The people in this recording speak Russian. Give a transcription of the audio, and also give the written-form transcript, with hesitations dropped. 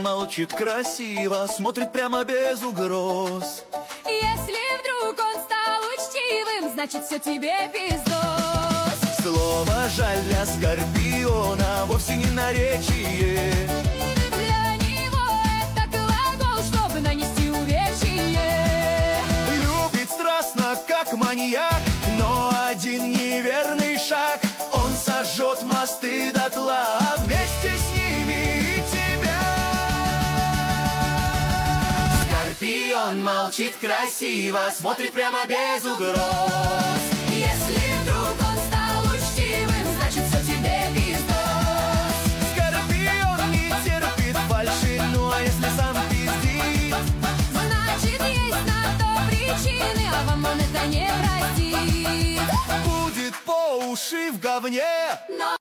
молчит красиво, смотрит прямо без угроз. Если вдруг он стал учтивым, значит все тебе пиздос. Слово жаль для Скорпиона вовсе не наречие. Для него это глагол, чтобы нанести увечье. Любит страстно, как маньяк, но один неверный шаг он сожжет мосты дотла, а вместе с ними и тебя. Скорпион молчит красиво, смотрит прямо без угроз. Если вдруг он стал учтивым, значит все тебе пиздос. Скорпион не терпит фальши, ну а если сам пиздит, Значит есть на то причины, а вам он это не простит. будет по уши в говне. Но